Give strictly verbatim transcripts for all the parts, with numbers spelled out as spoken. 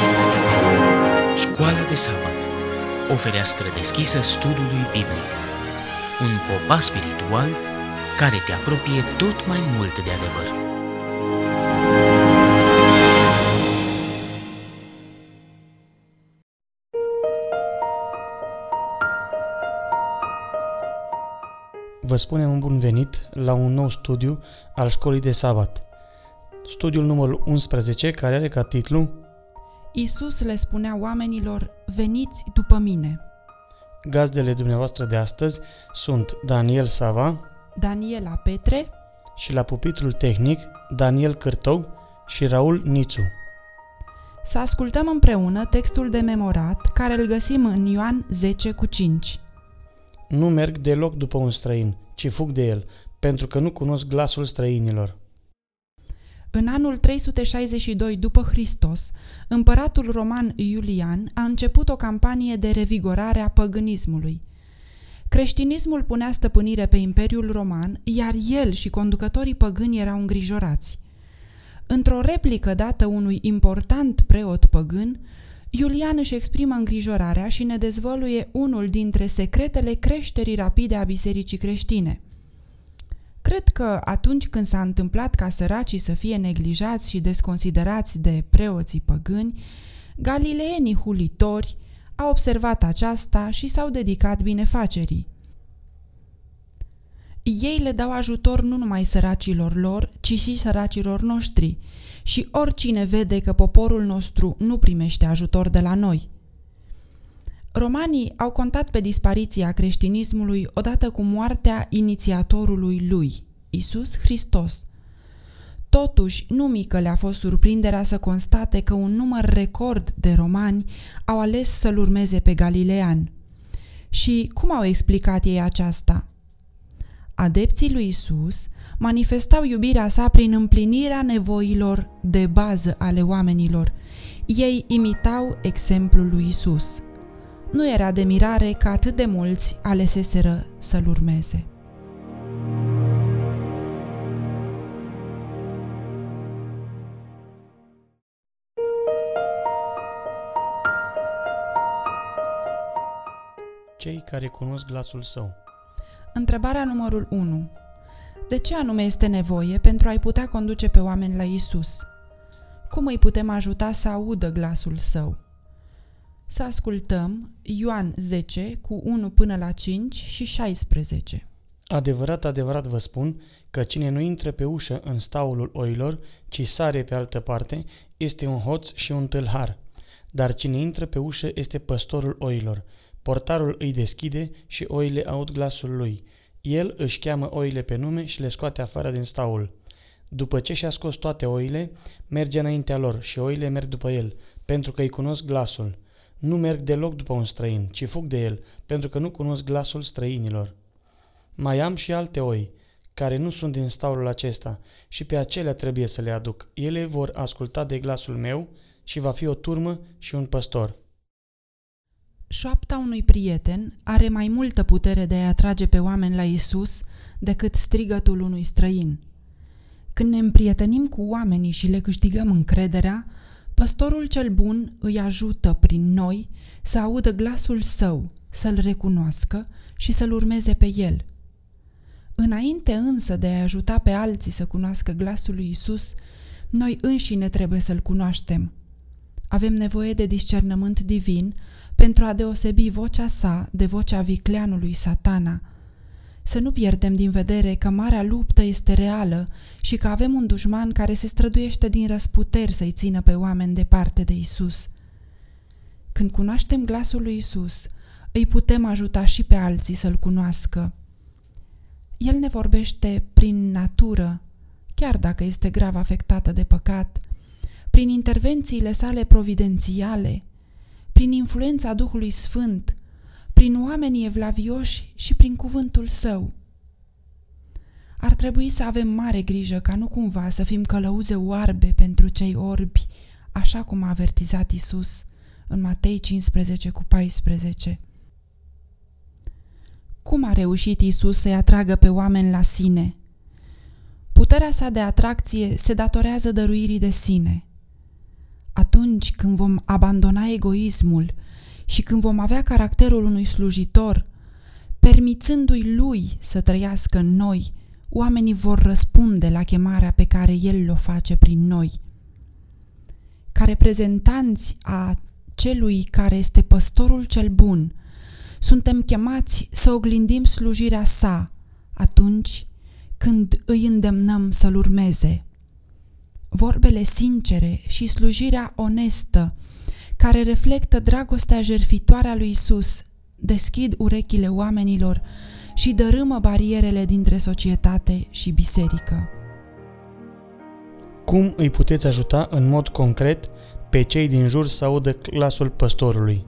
Școala de sabat, o fereastră deschisă studiului biblic, un popas spiritual care te apropie tot mai mult de adevăr. Vă spunem un bun venit la un nou studiu al școlii de sabat. Studiul numărul unsprezece, care are ca titlu Iisus le spunea oamenilor, veniți după mine. Gazdele dumneavoastră de astăzi sunt Daniel Sava, Daniela Petre și la pupitrul tehnic Daniel Cârtău și Raul Nițu. Să ascultăm împreună textul de memorat care îl găsim în Ioan zece cu cinci. Nu merg deloc după un străin, ci fug de el, pentru că nu cunosc glasul străinilor. În anul trei sute șaizeci și doi după Hristos, împăratul roman Iulian a început o campanie de revigorare a păgânismului. Creștinismul punea stăpânire pe Imperiul Roman, iar el și conducătorii păgâni erau îngrijorați. Într-o replică dată unui important preot păgân, Iulian își exprimă îngrijorarea și ne dezvăluie unul dintre secretele creșterii rapide a bisericii creștine. Cred că atunci când s-a întâmplat ca săracii să fie neglijați și desconsiderați de preoții păgâni, galileenii hulitori au observat aceasta și s-au dedicat binefacerii. Ei le dau ajutor nu numai săracilor lor, ci și săracilor noștri, și oricine vede că poporul nostru nu primește ajutor de la noi. Romanii au contat pe dispariția creștinismului odată cu moartea inițiatorului lui, Iisus Hristos. Totuși, nu mică le-a fost surprinderea să constate că un număr record de romani au ales să-l urmeze pe Galilean. Și cum au explicat ei aceasta? Adepții lui Iisus manifestau iubirea sa prin împlinirea nevoilor de bază ale oamenilor. Ei imitau exemplul lui Iisus. Nu era de mirare că atât de mulți aleseseră să-l urmeze. Cei care cunosc glasul său. Întrebarea numărul unu. De ce anume este nevoie pentru a-i putea conduce pe oameni la Iisus? Cum îi putem ajuta să audă glasul său? Să ascultăm Ioan zece cu unu până la cinci și șaisprezece. Adevărat, adevărat vă spun că cine nu intră pe ușă în staulul oilor, ci sare pe altă parte, este un hoț și un tâlhar. Dar cine intră pe ușă este păstorul oilor. Portarul îi deschide și oile aud glasul lui. El își cheamă oile pe nume și le scoate afară din staul. După ce și-a scos toate oile, merge înaintea lor și oile merg după el, pentru că îi cunosc glasul. Nu merg deloc după un străin, ci fug de el, pentru că nu cunosc glasul străinilor. Mai am și alte oi, care nu sunt din staulul acesta, și pe acelea trebuie să le aduc. Ele vor asculta de glasul meu și va fi o turmă și un păstor. Șoapta unui prieten are mai multă putere de a atrage pe oameni la Iisus decât strigătul unui străin. Când ne împrietenim cu oamenii și le câștigăm încrederea, păstorul cel bun îi ajută prin noi să audă glasul său, să-l recunoască și să-l urmeze pe el. Înainte însă de a ajuta pe alții să cunoască glasul lui Iisus, noi înșine trebuie să-l cunoaștem. Avem nevoie de discernământ divin pentru a deosebi vocea sa de vocea vicleanului Satana. Să nu pierdem din vedere că marea luptă este reală și că avem un dușman care se străduiește din răsputeri să-i țină pe oameni departe de Isus. Când cunoaștem glasul lui Isus, îi putem ajuta și pe alții să-l cunoască. El ne vorbește prin natură, chiar dacă este grav afectată de păcat, prin intervențiile sale providențiale, prin influența Duhului Sfânt, prin oamenii evlavioși și prin cuvântul său. Ar trebui să avem mare grijă ca nu cumva să fim călăuze oarbe pentru cei orbi, așa cum a avertizat Iisus în Matei cincisprezece cu paisprezece. Cum a reușit Iisus să-i atragă pe oameni la sine? Puterea sa de atracție se datorează dăruirii de sine. atunci când vom abandona egoismul și când vom avea caracterul unui slujitor, permițându-i lui să trăiască în noi, oamenii vor răspunde la chemarea pe care el o face prin noi. Ca reprezentanți a celui care este păstorul cel bun, suntem chemați să oglindim slujirea sa atunci când îi îndemnăm să-l urmeze. Vorbele sincere și slujirea onestă, care reflectă dragostea jertfitoare a lui Isus, deschid urechile oamenilor și dărâmă barierele dintre societate și biserică. Cum îi puteți ajuta în mod concret pe cei din jur să audă glasul păstorului?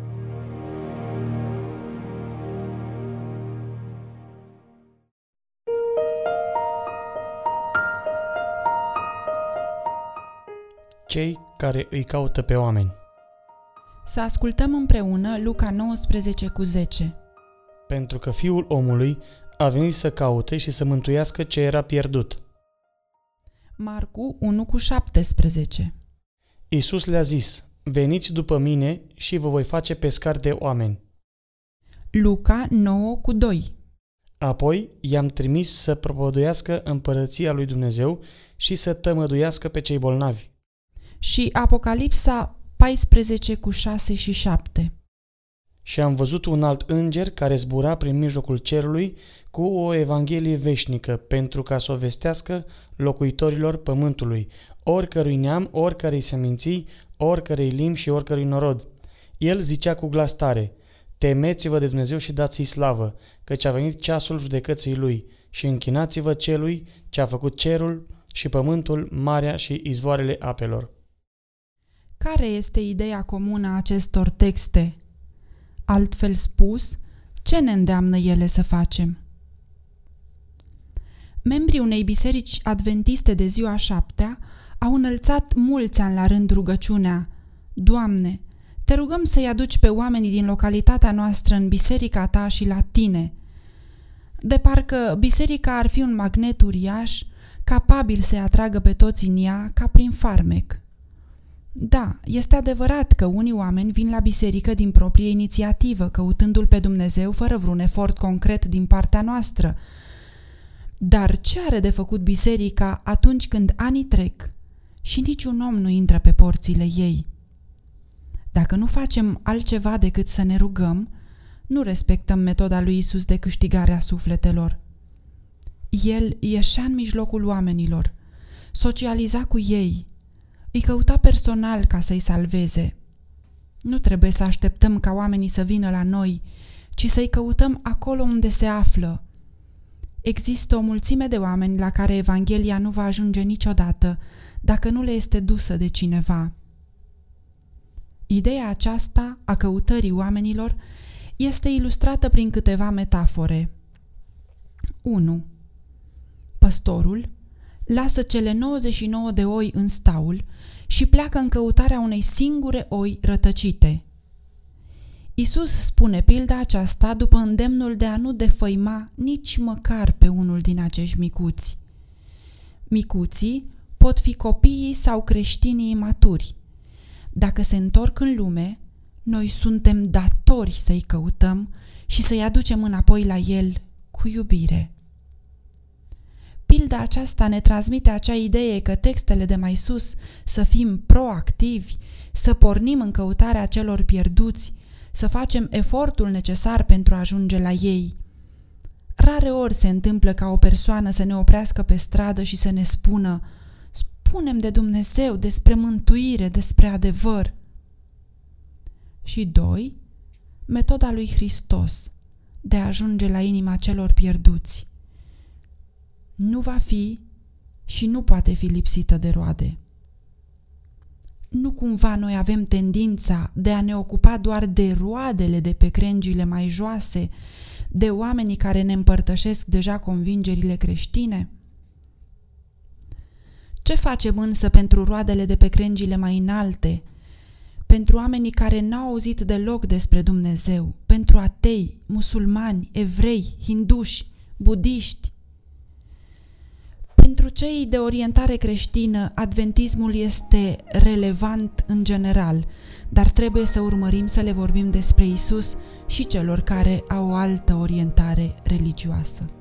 Cei care îi caută pe oameni. Să ascultăm împreună Luca nouăsprezece cu zece. Pentru că Fiul omului a venit să caute și să mântuiască ce era pierdut. Marcu unu cu șaptesprezece. Iisus le-a zis: veniți după mine și vă voi face pescari de oameni. Luca nouă cu doi. Apoi i-am trimis să propovăduiască împărăția lui Dumnezeu și să tămăduiască pe cei bolnavi. Și Apocalipsa paisprezece cu șase și șapte. Și am văzut un alt înger care zbura prin mijlocul cerului cu o evanghelie veșnică, pentru ca să o vestească locuitorilor pământului, oricărui neam, oricărei seminții, oricărei limbi și oricărui norod. El zicea cu glas tare: temeți-vă de Dumnezeu și dați-i slavă, căci a venit ceasul judecății lui, și închinați-vă celui ce a făcut cerul și pământul, marea și izvoarele apelor. Care este ideea comună a acestor texte? Altfel spus, ce ne îndeamnă ele să facem? Membrii unei biserici adventiste de ziua șaptea au înălțat mulți ani la rând rugăciunea: Doamne, te rugăm să-i aduci pe oamenii din localitatea noastră în biserica ta și la tine. De parcă biserica ar fi un magnet uriaș, capabil să-i atragă pe toți în ea ca prin farmec. Da, este adevărat că unii oameni vin la biserică din proprie inițiativă, căutându-L pe Dumnezeu fără vreun efort concret din partea noastră. Dar ce are de făcut biserica atunci când anii trec și niciun om nu intră pe porțile ei? Dacă nu facem altceva decât să ne rugăm, nu respectăm metoda lui Isus de câștigare a sufletelor. El ieșea în mijlocul oamenilor, socializa cu ei, îi căuta personal ca să-i salveze. Nu trebuie să așteptăm ca oamenii să vină la noi, ci să-i căutăm acolo unde se află. Există o mulțime de oameni la care Evanghelia nu va ajunge niciodată dacă nu le este dusă de cineva. Ideea aceasta a căutării oamenilor este ilustrată prin câteva metafore. unu. Păstorul lasă cele nouăzeci și nouă de oi în staul și pleacă în căutarea unei singure oi rătăcite. Isus spune pilda aceasta după îndemnul de a nu defăima nici măcar pe unul din acești micuți. Micuții pot fi copiii sau creștinii imaturi. Dacă se întorc în lume, noi suntem datori să-i căutăm și să-i aducem înapoi la el cu iubire. Pilda aceasta ne transmite acea idee că textele de mai sus să fim proactivi, să pornim în căutarea celor pierduți, să facem efortul necesar pentru a ajunge la ei. Rare ori se întâmplă ca o persoană să ne oprească pe stradă și să ne spună: spune-mi de Dumnezeu, despre mântuire, despre adevăr. Și doi, metoda lui Hristos de a ajunge la inima celor pierduți. Nu va fi și nu poate fi lipsită de roade. Nu cumva noi avem tendința de a ne ocupa doar de roadele de pe crengile mai joase, de oamenii care ne împărtășesc deja convingerile creștine? Ce facem însă pentru roadele de pe crengile mai înalte, pentru oamenii care n-au auzit deloc despre Dumnezeu, pentru atei, musulmani, evrei, hinduși, budiști? Pentru cei de orientare creștină, adventismul este relevant în general, dar trebuie să urmărim să le vorbim despre Isus și celor care au o altă orientare religioasă.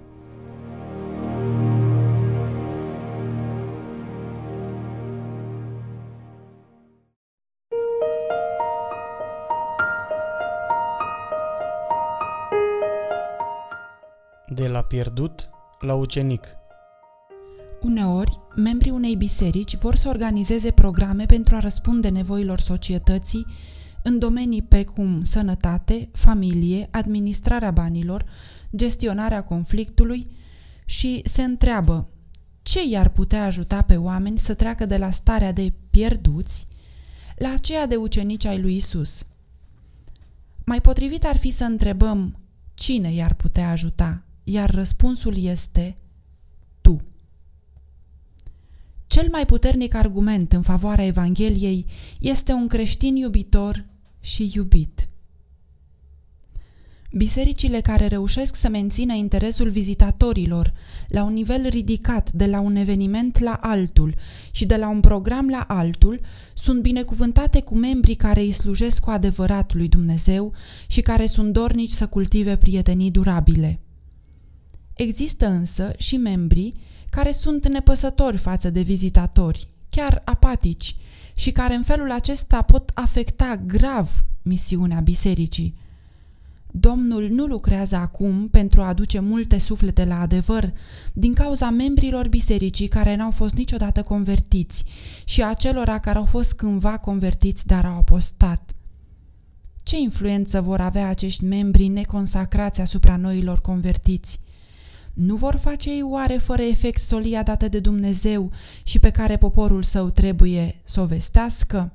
De la pierdut la ucenic. Uneori, membrii unei biserici vor să organizeze programe pentru a răspunde nevoilor societății în domenii precum sănătate, familie, administrarea banilor, gestionarea conflictului și se întreabă ce i-ar putea ajuta pe oameni să treacă de la starea de pierduți la aceea de ucenici ai lui Isus. Mai potrivit ar fi să întrebăm cine i-ar putea ajuta, iar răspunsul este tu. Cel mai puternic argument în favoarea Evangheliei este un creștin iubitor și iubit. Bisericile care reușesc să mențină interesul vizitatorilor la un nivel ridicat de la un eveniment la altul și de la un program la altul sunt binecuvântate cu membrii care îi slujesc cu adevărat lui Dumnezeu și care sunt dornici să cultive prietenii durabile. Există însă și membrii care sunt nepăsători față de vizitatori, chiar apatici, și care în felul acesta pot afecta grav misiunea bisericii. Domnul nu lucrează acum pentru a aduce multe suflete la adevăr din cauza membrilor bisericii care n-au fost niciodată convertiți și a celora care au fost cândva convertiți, dar au apostat. Ce influență vor avea acești membri neconsacrați asupra noilor convertiți? Nu vor face ei oare fără efect solia dată de Dumnezeu și pe care poporul său trebuie să o vestească?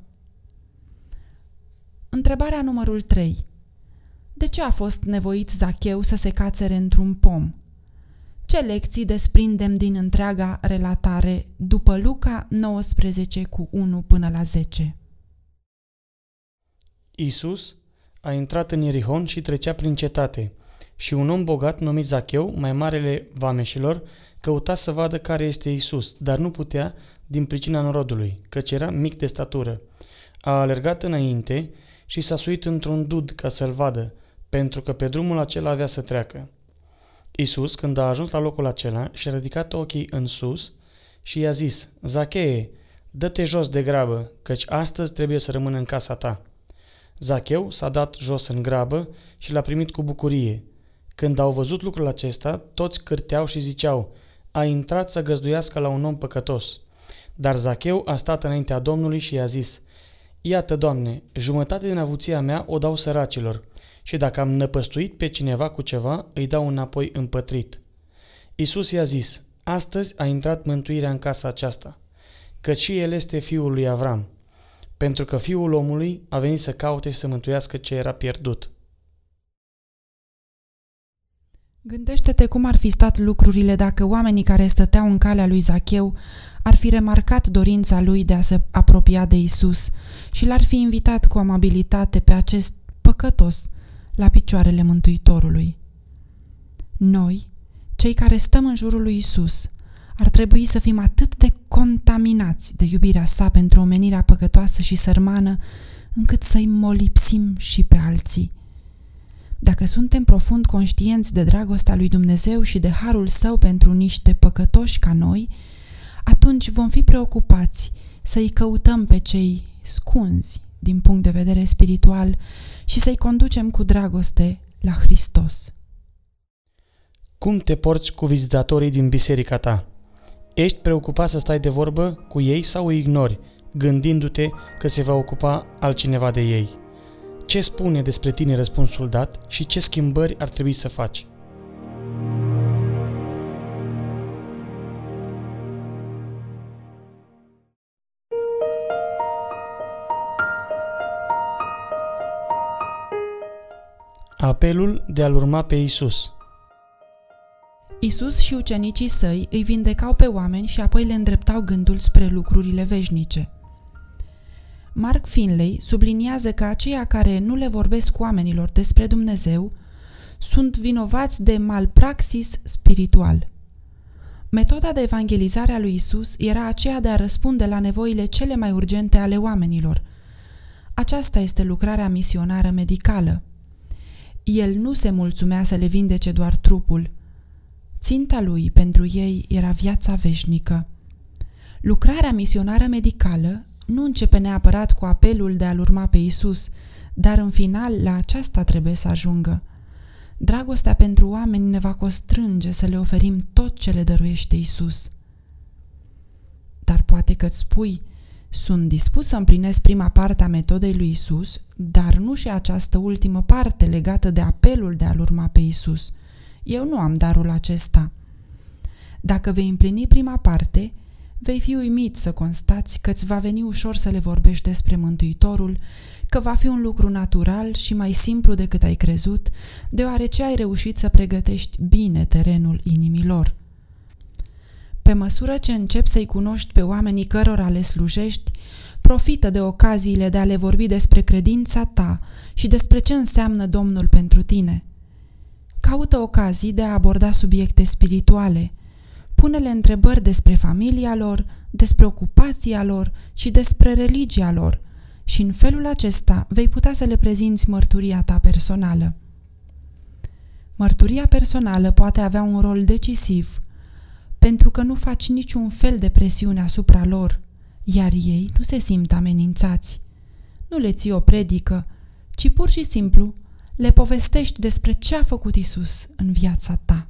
Întrebarea numărul trei. De ce a fost nevoit Zacheu să se cațere într-un pom? Ce lecții desprindem din întreaga relatare după Luca nouăsprezece cu unu până la zece? Isus a intrat în Ierihon și trecea prin cetate. Și un om bogat numit Zacheu, mai marele vameșilor, căuta să vadă care este Isus, dar nu putea din pricina norodului, căci era mic de statură. A alergat înainte și s-a suit într-un dud ca să-l vadă, pentru că pe drumul acela avea să treacă. Isus, când a ajuns la locul acela, și-a ridicat ochii în sus și i-a zis: Zachee, dă-te jos de grabă, căci astăzi trebuie să rămân în casa ta. Zacheu s-a dat jos în grabă și l-a primit cu bucurie. Când au văzut lucrul acesta, toți cârteau și ziceau: a intrat să găzduiască la un om păcătos. Dar Zacheu a stat înaintea Domnului și i-a zis: Iată, Doamne, jumătate din avuția mea o dau săracilor și dacă am năpăstuit pe cineva cu ceva, îi dau înapoi împătrit. Iisus i-a zis: astăzi a intrat mântuirea în casa aceasta, căci și el este fiul lui Avram, pentru că Fiul omului a venit să caute și să mântuiască ce era pierdut. Gândește-te cum ar fi stat lucrurile dacă oamenii care stăteau în calea lui Zacheu ar fi remarcat dorința lui de a se apropia de Isus și l-ar fi invitat cu amabilitate pe acest păcătos la picioarele Mântuitorului. Noi, cei care stăm în jurul lui Isus, ar trebui să fim atât de contaminați de iubirea sa pentru omenirea păcătoasă și sărmană, încât să-i molipsim și pe alții. Dacă suntem profund conștienți de dragostea lui Dumnezeu și de harul său pentru niște păcătoși ca noi, atunci vom fi preocupați să-i căutăm pe cei scunzi din punct de vedere spiritual și să-i conducem cu dragoste la Hristos. Cum te porți cu vizitatorii din biserica ta? Ești preocupat să stai de vorbă cu ei sau îi ignori, gândindu-te că se va ocupa altcineva de ei? Ce spune despre tine răspunsul dat și ce schimbări ar trebui să faci? Apelul de a-L urma pe Isus. Isus și ucenicii săi îi vindecau pe oameni și apoi le îndreptau gândul spre lucrurile veșnice. Mark Finley subliniază că aceia care nu le vorbesc oamenilor despre Dumnezeu sunt vinovați de malpraxis spiritual. Metoda de evangelizare a lui Isus era aceea de a răspunde la nevoile cele mai urgente ale oamenilor. Aceasta este lucrarea misionară medicală. El nu se mulțumea să le vindece doar trupul. Ținta lui pentru ei era viața veșnică. Lucrarea misionară medicală nu începe neapărat cu apelul de a-L urma pe Isus, dar în final la aceasta trebuie să ajungă. Dragostea pentru oameni ne va constrânge să le oferim tot ce le dăruiește Isus. Dar poate că îți spui, sunt dispus să împlinesc prima parte a metodei lui Isus, dar nu și această ultimă parte legată de apelul de a-L urma pe Isus. Eu nu am darul acesta. Dacă vei împlini prima parte, vei fi uimit să constați că îți va veni ușor să le vorbești despre Mântuitorul, că va fi un lucru natural și mai simplu decât ai crezut, deoarece ai reușit să pregătești bine terenul inimilor. Pe măsură ce începi să-i cunoști pe oamenii cărora le slujești, profită de ocaziile de a le vorbi despre credința ta și despre ce înseamnă Domnul pentru tine. Caută ocazii de a aborda subiecte spirituale. Pune-le întrebări despre familia lor, despre ocupația lor și despre religia lor și în felul acesta vei putea să le prezinți mărturia ta personală. Mărturia personală poate avea un rol decisiv, pentru că nu faci niciun fel de presiune asupra lor, iar ei nu se simt amenințați. Nu le ții o predică, ci pur și simplu le povestești despre ce a făcut Isus în viața ta.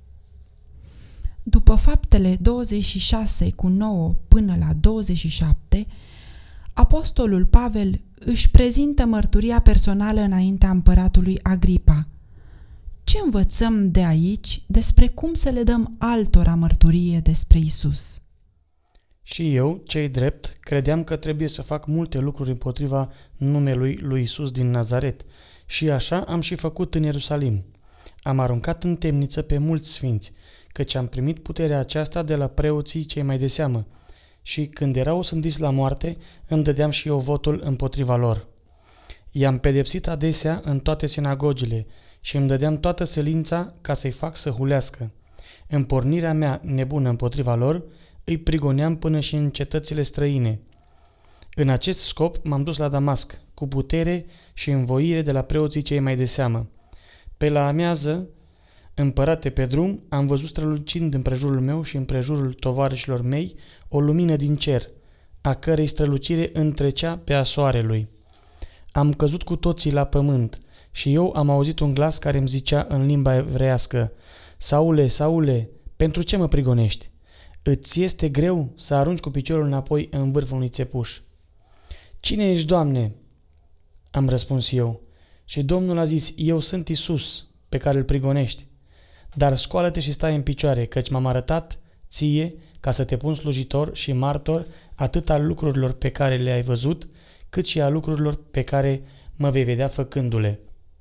După Faptele douăzeci și șase cu nouă până la douăzeci și șapte, apostolul Pavel își prezintă mărturia personală înaintea împăratului Agripa. Ce învățăm de aici despre cum să le dăm altora mărturie despre Isus? Și eu, cei drept, credeam că trebuie să fac multe lucruri împotriva numelui lui Isus din Nazaret și așa am și făcut în Ierusalim. Am aruncat în temniță pe mulți sfinți, căci am primit puterea aceasta de la preoții cei mai de seamă și când erau osândiți la moarte, îmi dădeam și eu votul împotriva lor. I-am pedepsit adesea în toate sinagogile și îmi dădeam toată silința ca să-i fac să hulească. În pornirea mea nebună împotriva lor, îi prigoneam până și în cetățile străine. În acest scop m-am dus la Damasc, cu putere și învoire de la preoții cei mai de seamă. Pe la amiază, împărate pe drum, am văzut strălucind împrejurul meu și împrejurul tovarășilor mei o lumină din cer, a cărei strălucire întrecea pe a soarelui. Am căzut cu toții la pământ și eu am auzit un glas care îmi zicea în limba evreiască: Saule, Saule, pentru ce mă prigonești? Îți este greu să arunci cu piciorul înapoi în vârful unui țepuș. Cine ești, Doamne? Am răspuns eu. Și Domnul a zis: Eu sunt Isus, pe care îl prigonești. Dar scoală-te și stai în picioare, căci m-am arătat ție ca să te pun slujitor și martor atât al lucrurilor pe care le-ai văzut, cât și a lucrurilor pe care mă vei vedea făcându-le.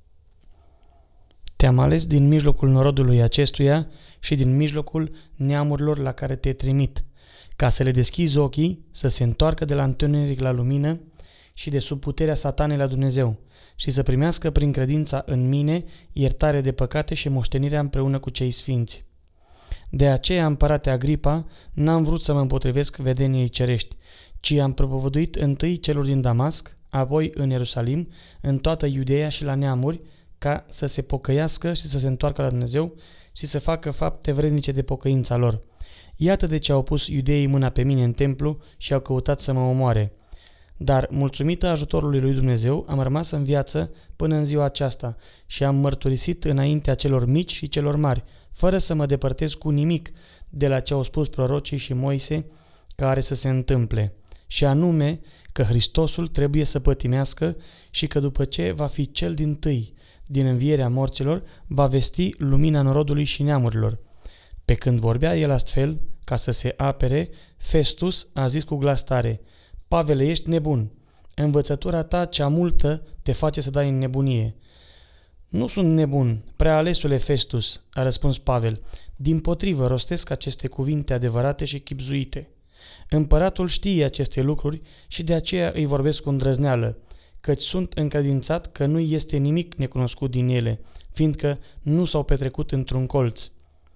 Te-am ales din mijlocul norodului acestuia și din mijlocul neamurilor la care te trimit, ca să le deschizi ochii, să se întoarcă de la întuneric la lumină și de sub puterea satanei la Dumnezeu și să primească prin credința în mine iertare de păcate și moștenirea împreună cu cei sfinți. De aceea, împărate Agripa, n-am vrut să mă împotrivesc vedeniei cerești, ci am propovăduit întâi celor din Damasc, apoi în Ierusalim, în toată Iudeea și la neamuri, ca să se pocăiască și să se întoarcă la Dumnezeu și să facă fapte vrednice de pocăința lor. Iată de ce au pus iudeii mâna pe mine în templu și au căutat să mă omoare. Dar, mulțumită ajutorului lui Dumnezeu, am rămas în viață până în ziua aceasta și am mărturisit înaintea celor mici și celor mari, fără să mă depărtez cu nimic de la ce au spus prorocii și Moise care să se întâmple, și anume că Hristosul trebuie să pătimească și că după ce va fi cel dintâi din învierea morților, va vesti lumina norodului și neamurilor. Pe când vorbea el astfel, ca să se apere, Festus a zis cu glas tare: Pavele, ești nebun. Învățătura ta cea multă te face să dai în nebunie. Nu sunt nebun, prea alesule Festus, a răspuns Pavel. Dimpotrivă rostesc aceste cuvinte adevărate și chibzuite. Împăratul știe aceste lucruri și de aceea îi vorbesc cu îndrăzneală, căci sunt încredințat că nu este nimic necunoscut din ele, fiindcă nu s-au petrecut într-un colț.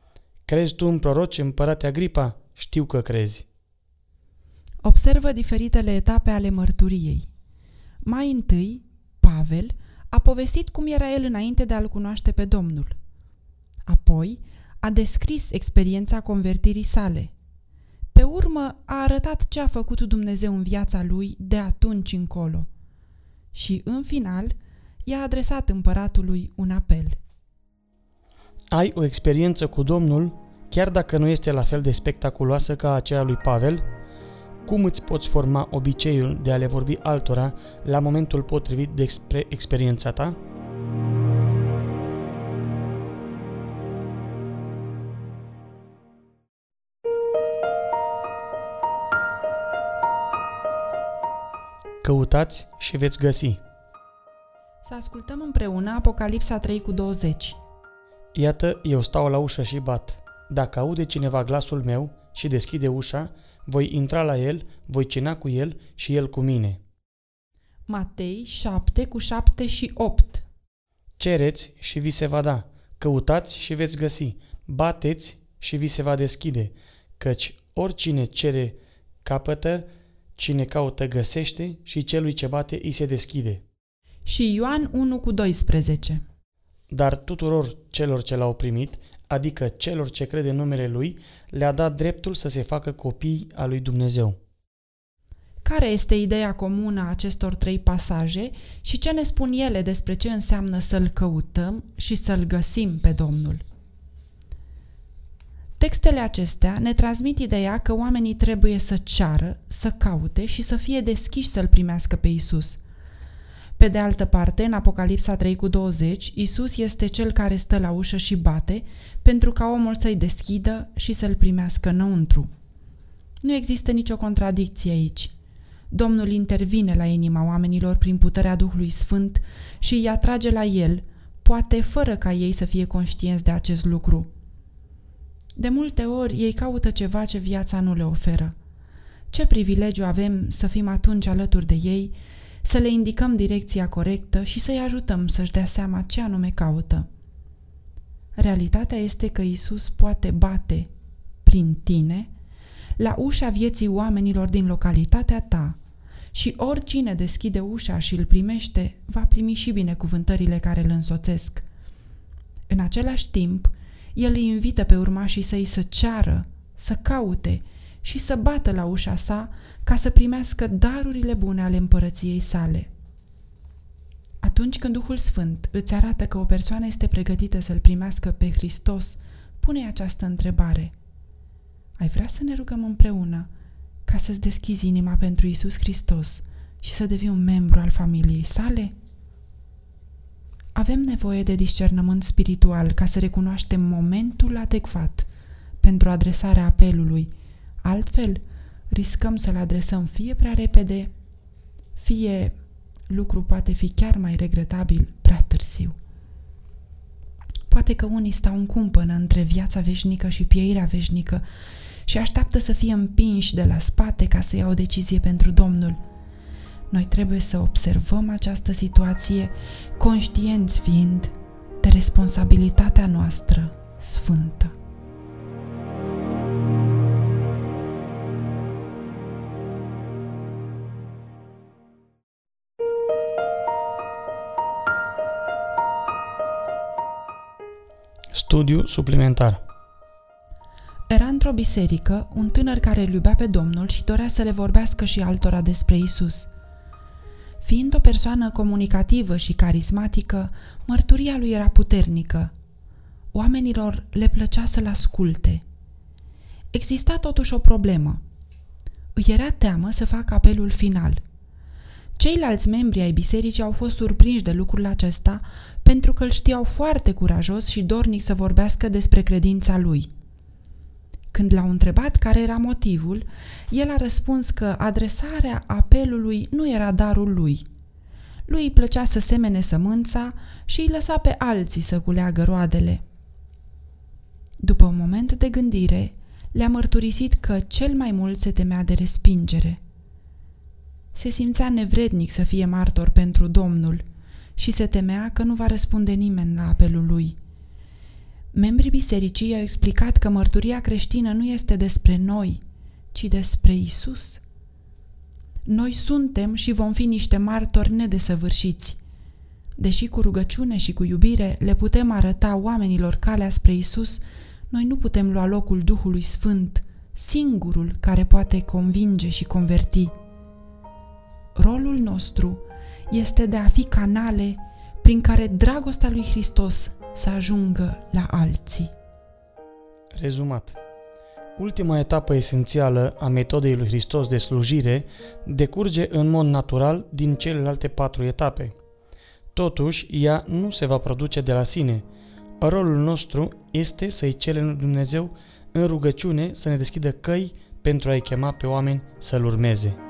Crezi tu în proroci, împărate Agripa? Știu că crezi. Observă diferitele etape ale mărturiei. Mai întâi, Pavel a povestit cum era el înainte de a-L cunoaște pe Domnul. Apoi, a descris experiența convertirii sale. Pe urmă, a arătat ce a făcut Dumnezeu în viața lui de atunci încolo. Și, în final, i-a adresat împăratului un apel. Ai o experiență cu Domnul, chiar dacă nu este la fel de spectaculoasă ca aceea lui Pavel? Cum îți poți forma obiceiul de a le vorbi altora la momentul potrivit despre experiența ta? Căutați și veți găsi. Să ascultăm împreună Apocalipsa trei cu douăzeci. Iată, eu stau la ușă și bat. Dacă aude cineva glasul meu și deschide ușa, voi intra la el, voi cina cu el și el cu mine. Matei șapte cu șapte și opt. Cereți și vi se va da, căutați și veți găsi, bateți și vi se va deschide, căci oricine cere capătă, cine caută găsește și celui ce bate îi se deschide. Și Ioan unu cu doisprezece. Dar tuturor celor ce l-au primit, adică celor ce cred în numele Lui, le-a dat dreptul să se facă copii al lui Dumnezeu. Care este ideea comună a acestor trei pasaje și ce ne spun ele despre ce înseamnă să-L căutăm și să-L găsim pe Domnul? Textele acestea ne transmit ideea că oamenii trebuie să ceară, să caute și să fie deschiși să-L primească pe Isus. Pe de altă parte, în Apocalipsa trei cu douăzeci, Isus este Cel care stă la ușă și bate pentru ca omul să-i deschidă și să-L primească înăuntru. Nu există nicio contradicție aici. Domnul intervine la inima oamenilor prin puterea Duhului Sfânt și îi atrage la El, poate fără ca ei să fie conștienți de acest lucru. De multe ori ei caută ceva ce viața nu le oferă. Ce privilegiu avem să fim atunci alături de ei, să le indicăm direcția corectă și să-i ajutăm să-și dea seama ce anume caută. Realitatea este că Isus poate bate prin tine la ușa vieții oamenilor din localitatea ta și oricine deschide ușa și îl primește va primi și binecuvântările care îl însoțesc. În același timp, El îi invită pe urmașii săi să ceară, să caute și să bată la ușa sa ca să primească darurile bune ale împărăției sale. Atunci când Duhul Sfânt îți arată că o persoană este pregătită să-L primească pe Hristos, pune această întrebare. Ai vrea să ne rugăm împreună ca să-ți deschizi inima pentru Iisus Hristos și să devii un membru al familiei sale? Avem nevoie de discernământ spiritual ca să recunoaștem momentul adecvat pentru adresarea apelului. Altfel, riscăm să-l adresăm fie prea repede, fie lucru poate fi chiar mai regretabil prea târziu. Poate că unii stau în cumpănă între viața veșnică și pieirea veșnică și așteaptă să fie împinși de la spate ca să ia o decizie pentru Domnul. Noi trebuie să observăm această situație, conștienți fiind de responsabilitatea noastră sfântă. Studiu suplimentar. Era într-o biserică un tânăr care îl iubea pe Domnul și dorea să le vorbească și altora despre Isus. Fiind o persoană comunicativă și carismatică, mărturia lui era puternică. Oamenilor le plăcea să-l asculte. Exista totuși o problemă. Îi era teamă să facă apelul final. Ceilalți membri ai bisericii au fost surprinși de lucrul acesta pentru că îl știau foarte curajos și dornic să vorbească despre credința lui. Când l-au întrebat care era motivul, el a răspuns că adresarea apelului nu era darul lui. Lui îi plăcea să semene sămânța și îi lăsa pe alții să culeagă roadele. După un moment de gândire, le-a mărturisit că cel mai mult se temea de respingere. Se simțea nevrednic să fie martor pentru Domnul și se temea că nu va răspunde nimeni la apelul lui. Membrii bisericii au explicat că mărturia creștină nu este despre noi, ci despre Isus. Noi suntem și vom fi niște martori nedesăvârșiți. Deși cu rugăciune și cu iubire le putem arăta oamenilor calea spre Isus, noi nu putem lua locul Duhului Sfânt, singurul care poate convinge și converti. Rolul nostru este de a fi canale prin care dragostea lui Hristos să ajungă la alții. Rezumat. Ultima etapă esențială a metodei lui Hristos de slujire decurge în mod natural din celelalte patru etape. Totuși, ea nu se va produce de la sine. Rolul nostru este să-i cerem lui Dumnezeu în rugăciune să ne deschidă căi pentru a-i chema pe oameni să-L urmeze.